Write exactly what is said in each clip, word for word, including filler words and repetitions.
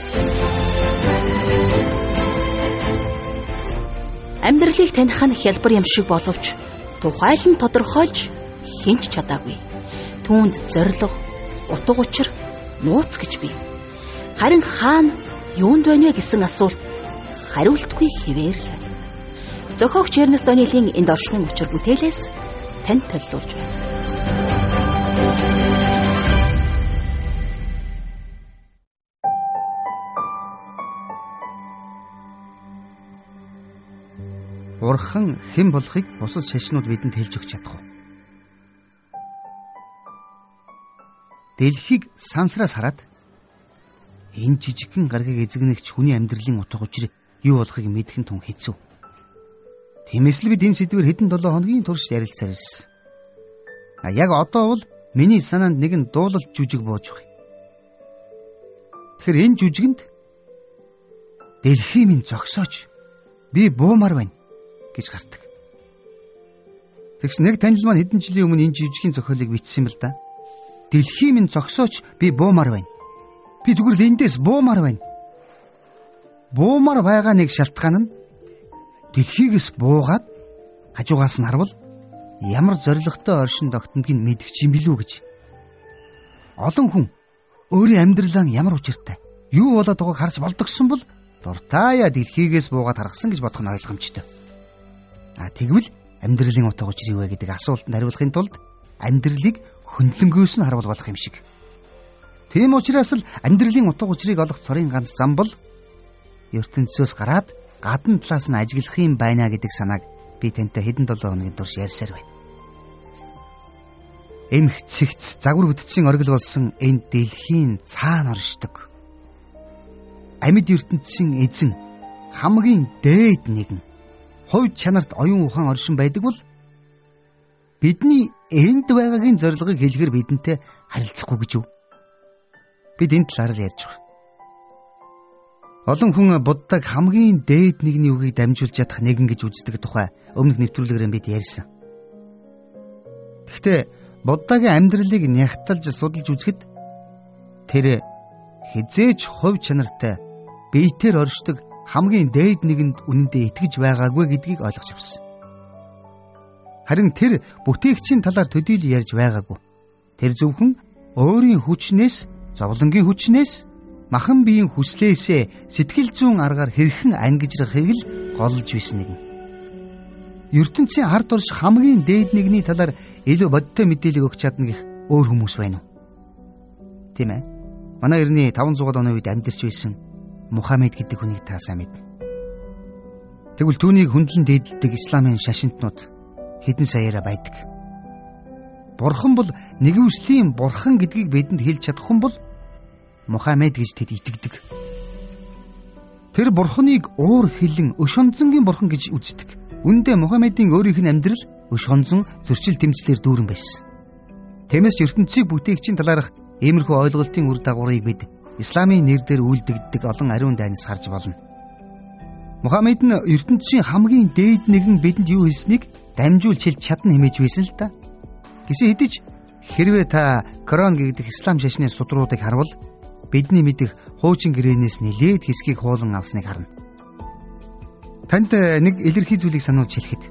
Амьдралыг таних нь хялбар юм шиг боловч тухайлан тодорхойлж хинч чадаагүй. Түүнд зориг, утга учир, нууц гэж бий. Харин хаана юунд байна вэ гэсэн асуулт хариултгүй хэвээр л. Зохиогч Эрнест Даниэлийн энд оршихуйн учир бүтээлээс танд төлөвлөж байна. Бурхан хэн болохыг бусад шашнууд бидэнд хэлж өгч чадах уу? Дэлхийг сансраас хараад энэ жижигхэн гаргийг эзэгнэгч хүний амьдралын утга учир юу болохыг мэдэх нь тун хэцүү. Тиймээс л бид энэ сэдвээр хэдэн долоо хоногийн турш ярилцаар ирсэн. А яг одоо бол миний санаанд нэгэн дуулалт жүжиг бууж байна. Тэгэхээр энэ жүжигэнд дэлхий минь зогсооч, би буумаар байна гэж гардаг. Тэгс нэг танил маань хэдэн жилийн өмнө энэ жүжигийн зохиолыг бичсэн юм л да. Дэлхий минь зогсооч, би буумаар байна. Би зүгээр л эндээс буумаар байна. Буумаар байгаа нэг шалтгаан нь дэлхийгээс буугаад хажуугаас нь харвал ямар зоригтой оршин тогтнодгийг мэдгэж юм билүү гэж. Олон хүн өөрийн амьдралаа ямар учиртай, юу болоод байгааг харж болдогсон бол дуртаяа дэлхийгээс буугаад харгасан гэж бодох нь ойлгомжтой. А тэгвэл амьдралын утга учир юу вэ гэдэг асуултанд хариулахын тулд амьдралыг хөндлөнгөөс нь харуул болох юм шиг. Тийм учраас л амьдралын утга учирыг олох цорын ганц зам бол ертөнцөөс гараад гадна талаас нь ажиглах юм байна гэдэг санааг би тантай хэдэн долоо хоногийн турш ярьсаар байна. Эмх цэгц загвар бүтцийн оргил болсон энэ дэлхийн цаана оршдог амьд ертөнцийн эзэн хамгийн дээд нэгэн хувь чанарт оюун ухаан оршин байдаг бол бидний энд байгаагийн зорилгыг хэлэхэр бидэнтэй харилцахгүй гэж юу? Бид энэ талаар л ярьж байгаа. Олон хүн Буддаг хамгийн дээд нэгний үгийг дамжуулж чадах нэгэн гэж үздэг тухай өмнөх нэвтрүүлгээр бид ярьсан. Гэхдээ Буддагийн амьдралыг нягтлж судалж үзэхэд тэр хизээч хувь чанартай биетээр оршдог хамгийн дээд нэгэнд үнэндээ итгэж байгаагүй гэдгийг ойлгож авсан. Харин тэр бүтээгчийн талаар төдийлөн ярьж байгаагүй. Тэр зөвхөн өөрийн хүчнээс, зовлонгийн хүчнээс, махан биеийн хүслээсээ сэтгэл зүйн аргаар хэрхэн ангижрахыг л голж байсан нэгэн. ертөнцийн ард орш хамгийн дээд нэгний талаар илүү бодтой мэдээлэл өгч чадна гэх өөр хүмүүс байна уу? Тийм ээ. Манай эртний таван зуун оны үед амьдарч байсан Мухаммед гэдэг хүнийг та сайн мэднэ. Тэгвэл түүнийг хүндлэн дээддэг исламын шашинтнууд хэдэн саяараа байдаг. Бурхан бол нэгүслийн бурхан гэдгийг бидэнд хэлж чадах хүн бол Мухаммед гэж тэд итгэдэг. Тэр бурханыг уур хилэн өш онцонгийн бурхан гэж үздэг. Үндэ Мухаммедийн өөрийнх нь амьдрал өш онцон зөрчил тэмцлэр дүүрэн байсан. Тиймээс ертөнцийг бүтээгчийн талаарх иймэрхүү ойлголтын үр дагаврыг бид исламын нэрээр үйлдэгддэг олон ариун дайнаас харж болно. Мухаммед нь ертөнцийн хамгийн дээд нэгэн бидэнд юу хэлснийг дамжуулж хэлж чадна хэмээж байсан л да. Гэсэн хэдиж хэрвээ та Коран гэдэг ислам шашны судруудыг харвал бидний мэдих хуучин гэрээнээс нэлээд хэсгийг хуулан авсныг харна. Танд нэг илэрхий зүйлийг сануулж хэлэхэд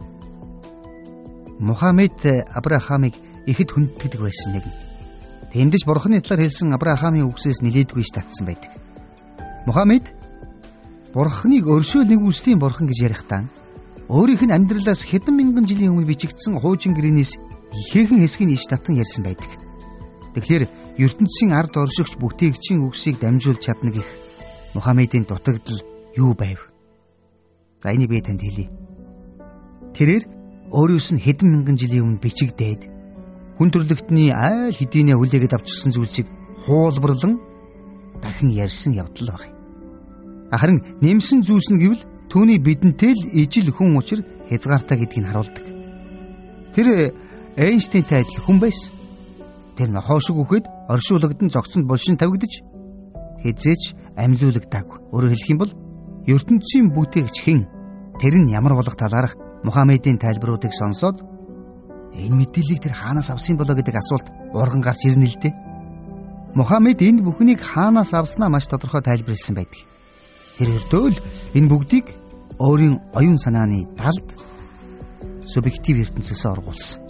Мухаммед Абрахамыг ихэд хүндэтгдэг байсан нэг. Тэндэж бурханы талаар хэлсэн Абрахамын үгсээс нэлээдгүй ш татсан байдаг. Мухаммед бурханыг өршөөл нэгүслийн бурхан гэж ярихдаа өөрийнх нь амьдралаас хэдэн мянган жилийн өмнө бичигдсэн хуучин гэрээнээс ихээхэн хэсгийг иш татан ярьсан байдаг. Тэгэхээр ертөнцийн ард оршигч бүтээгчийн үгсийг дамжуулж чадна гэх Мухаммедийн дутагдал юу байв? За энийг би танд хэлье. Тэрээр өөрөөс нь хэдэн мянган жилийн өмнө бичигдээд хүн төрлөختний айл хэдийнэ хүлээгээд авчирсан зүйлсийг хуулбарлан дахин ярьсан явдал байна. Харин нэмсэн зүйлс нь гэвэл түүний бидэнтэй л ижил хүн учир хязгаартай гэдгийг харуулдаг. Тэр Эйнштейнтэй адил хүн байсан. Тэр нохоошиг үхэд оршуулгадсан зогцонд булшин тавигдаж хизээч амьлуулагдаагүй. Өөрөөр хэлэх юм бол ертөнцийн бүтээгч хэн, тэр нь ямар болох талаарх Мухаммедийн тайлбаруудыг сонсоод энэ мэдээллийг тэр хаанаас авсан болоо гэдэг асуулт урган гарч ирнэ л дээ. Мухаммед энд бүхнийг хаанаас авснаа маш тодорхой тайлбарлсан байдаг. Тэр өртөө л энэ бүгдийг өөрийн оюун санааны далд субъектив ертөнцөөс оргуулсан.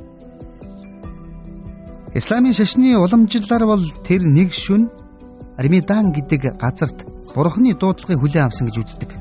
Исламын шашны уламжлалаар бол тэр нэг шөнө Армидан гэдэг газарт Бурхны дуудлагыг хүлээн авсан гэж үздэг.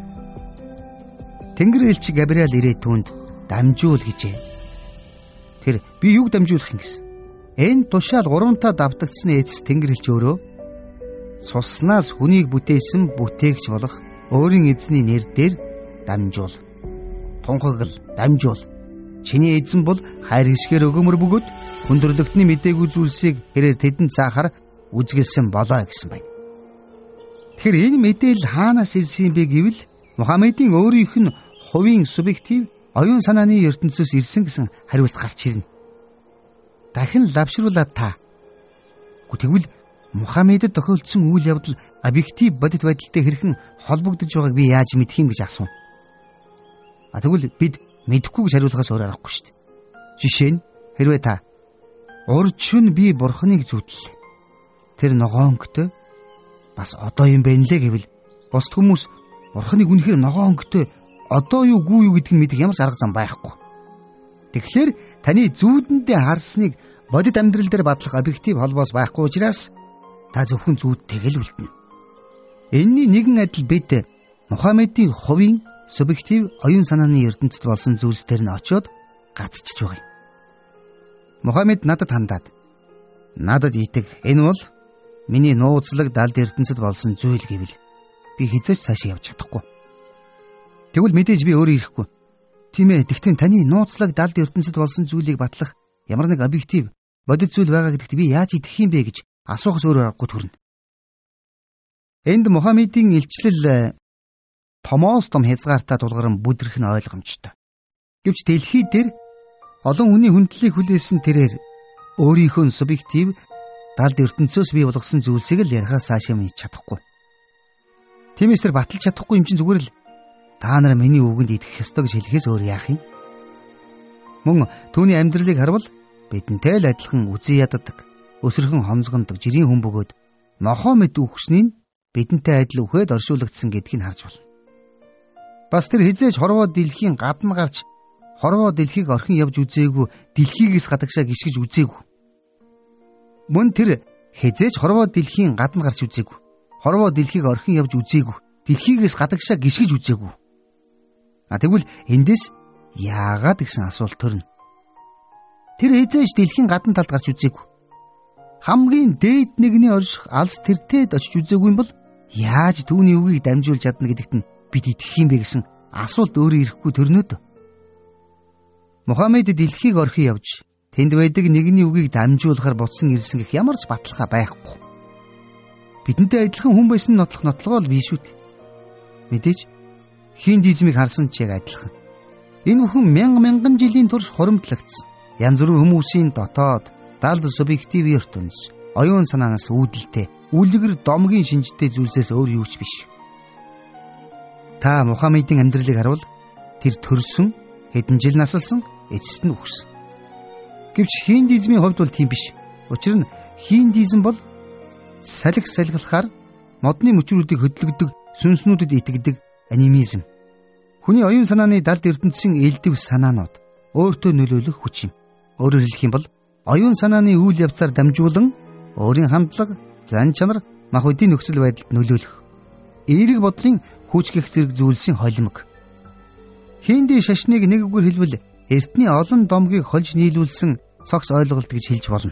Тэнгэр элч Габриэл ирээд түүнд дамжуул гэжээ. Тэр би юг дамжуулах юм гэсэн. Энэ тушаал гурамтаа давтагдсны эцэс Тэнгэр элч өөрөө цуснаас хүнийг бүтээсэн бүтээгч болох өөрийн эзний нэр дээр дамжуул. Тунхагл дамжуул. Чиний эзэн бол хайр хишгээр өгөөмөр бөгөөд хүндрэлтний мэдээгүй зүйлсийг хэрээр тэдэнд заахаар үзгэлсэн болоо гэсэн байна. Тэгэхээр энэ мэдээлэл хаанаас ирсэн бэ гэвэл Мухаммедийн өөрийнх нь хувийн субъектив оюун санааны ертөнцөөс ирсэн гэсэн хариулт гарч ирнэ. Дахин лавшруулаад та. Тэгвэл Мухаммедд тохиолдсон үйл явдал объектив бодит байдалтай хэрхэн холбогдож байгааг би яаж мэдэх юм гэж асуув. А тэгвэл бид мэдэхгүй гэж хариулахаас өөр аргагүй шүү дээ. Жишээ нь хэрвээ та урж нь би Бурхныг зүтлээ. Тэр ногоонктой бас одоо юм байна лээ гэвэл бусд хүмүүс Бурхныг үнэхээр ногоонктой одоо юу гүй юу гэдгийг мэдэх ямар ч арга зам байхгүй. Тэгэхээр таны зүүдэндээ харсныг бодит амьдрал дээр батлах объектив холбоос байхгүй учраас та зөвхөн зүүдтэйг л үлдэнэ. Энэний нэгэн адил бид Мухаммедийн хувийн субъектив оюун санааны ертөнцид болсон зүйлс дээр нь очиод гацчихж байгаа юм. Мухаммед надад хандаад надад итэг энэ бол миний нууцлаг далд ертөнцид болсон зүйл гэвэл би хизээч цаашаа явж чадахгүй. Тэгвэл мэдээж би өөрөө ирэхгүй. Тийм ээ, тэгтээ таны нууцлаг далд ертөнцид болсон зүйлийг батлах ямар нэг объектив бодит зүйл байгаа гэдэгт би яаж идэх юм бэ гэж асуухаас өөр аргагүй төрнө. Энд Мухаммедийн илчлэл томоос том хязгаартаа тулгаран бүдрэх нь ойлгомжтой. Гэвч дэлхий дээр олон хүний хүндлэлийг хүлээсэн тэрээр өөрийнхөө субъектив далд ертөнцөөс бий болгосон зүйлсийг л ярихаас цаашаа мэдж чадахгүй. Тиймээс тэр баталж чадахгүй юм чинь зүгээр л та нар миний үгэнд итгэх ёстой гэж хэлэхээс өөр яах юм? Мөн түүний амьдралыг харвал бидэнтэй л адилхан үзий яддаг, өсөрхөн хонцгондог жирийн хүн бөгөөд нохоо мэд үхснийг бидэнтэй адил үхээд оршуулгдсан гэдгийг харж болно. Бас тэр хизээж хорвоо дэлхийн гадна гарч хорвоо дэлхийг орхин явж үзээгүй, дэлхийгээс гадагшаа гიშгэж үзээгүй. Мөн тэр хизээж хорвоо дэлхийн гадна гарч үзээгүй, хорвоо дэлхийг орхин явж үзээгүй, дэлхийгээс гадагшаа гიშгэж үзээгүй. А тэгвэл эндээс яагаад гэсэн асуулт төрнө. Тэр хизээж дэлхийн гадна талд гарч үзээгүй. Хамгийн дээд нэгний орших алс тэртээд очиж үзээгүй юм бол яаж түүний үгийг дамжуулж чадна гэдэгт нь бид итгэх юм бэ гэсэн асуулт өөрөө ирэхгүй төрнөд. Мухаммед дэлхийг орхин явж тэнд байдаг нэгний үгийг дамжуулахар буцсан ирсэн гэх ямар ч баталгаа байхгүй. Бидэнтэй адилхан хүн байсан нотлох нотлогоо л биш үү? Мэдээж хиндизмыг харсан ч яг адилхан. Энэ бүхэн мянган мянган жилийн турш хуримтлагдсан. Янз бүрийн хүмүүсийн дотоод далд субъектив ертөнц, оюун санаанаас үүдэлтэй, үлгэр домгийн шинжтэй зүйлсээс өөр юу ч биш. Та Мухаммедийн амьдралыг харуул тэр төрсөн, хэдэн жил насалсан, эцэст нь үхсэн. Гэвч хиндизмийн хувьд бол тийм биш. Учир нь хиндизм бол салхи салхилахаар модны мөчрүүдийг хөдлөгдөг, сүнснүүдэд итгэдэг анимизм. Хүний оюун санааны далд ертөнцийн элдэв санаанууд өөртөө нөлөөлөх хүч юм. Өөрөөр хэлэх юм бол оюун санааны үйл явцаар дамжуулан өөрийн хандлага, зан чанар, мах үдийн нөхцөл байдалд нөлөөлөх. Эерэг бодлын хүч гэх зэрэг зүйлсийн холимог. Хинди шашныг нэг үгээр хэлбэл эртний олон домгийг хольж нийлүүлсэн цогц ойлголт гэж хэлж болно.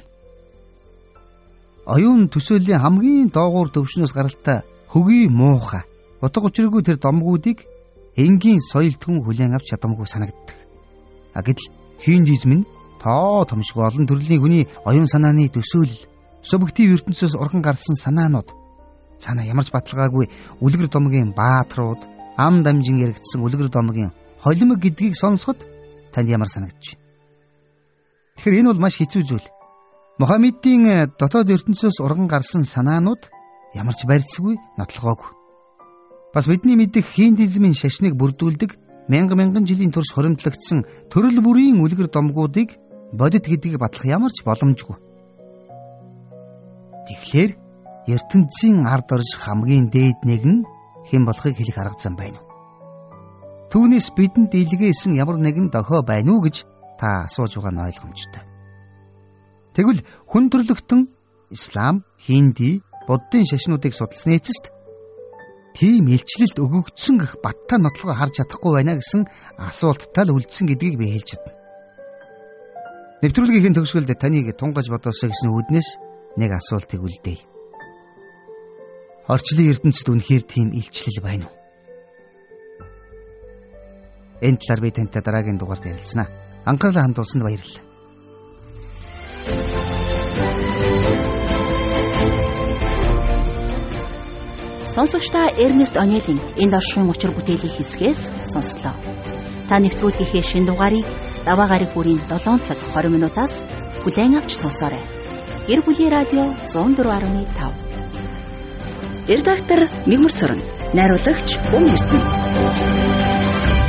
Оюун төсөөлийн хамгийн доогуур төвшнөөс гаралтай хөгийн муухай, утга учиргүй тэр домгуудыг энгийн соёлтгон хүлээн авч чадамгүй санагддаг. А гэтэл хиндизм нь тоо томшгүй олон төрлийн хүний оюун санааны төсөөлөл, субъектив ертөнцөөс урган гарсан санаанууд, цаана ямарч баталгаагүй үлгэр домгийн баатрууд, ам дамжин яригдсан үлгэр домгийн холимог гэдгийг сонсоход танд ямар санагдаж байна? Тэгэхээр энэ бол маш хэцүү зүйл. Мухаммедийн дотоод ертөнцөөс урган гарсан санаанууд ямарч барьцгүй, нотлогоогүй. Бас бидний мэдих хиндизмын шашныг бүрдүүлдэг мянган мянган жилийн турш хуримтлагдсан төрөл бүрийн үлгэр домгуудыг бодит гэдгийг батлах ямар ч боломжгүй. Тэгэхээр ертөнцийн ард орж хамгийн дээд нэгэн хэн болохыг хэлэх арга зам байна уу? Түүнээс бидэнд илгээсэн ямар нэгэн дохио байна уу гэж та асууж байгаа нь ойлгомжтой. Тэгвэл хүн төрлөختөн Ислам, Хинди, Буддын шашнуудыг судалсны эцэст тийм илчлэлд өгөгдсөн гэх баттай нотлогоо харж чадахгүй байна гэсэн асуулттай л үлдсэн гэдгийг би хэлж чадна. Нэвтрүүлгийн төгсгөлд таныг тунгаж бодоосоо гэсэн үүднээс нэг асуултыг үлдээе. Орчлын ертөнцид үнэхээр тийм илчлэл байна уу? Энэ талаар би тантай дараагийн дугаард ярилцсанаа. Анхаарлаа хандуулсанд баярлалаа. Сонсогчдаа Эрнест Онелийн энэ оршихуйн учир бүтээлийн хэсгээс сонслоо. Та нэвтрүүлгийнхээ шинэ дугаарыг даваа гараг бүрийн долоон цаг хорин минутаас бүлээн авч сонсоорой. Гэр бүлийн радио зуун дөрөв гаруй тав. Редактор Мигмар Сүрэн, найруулагч Өмнө Эрдэнэ.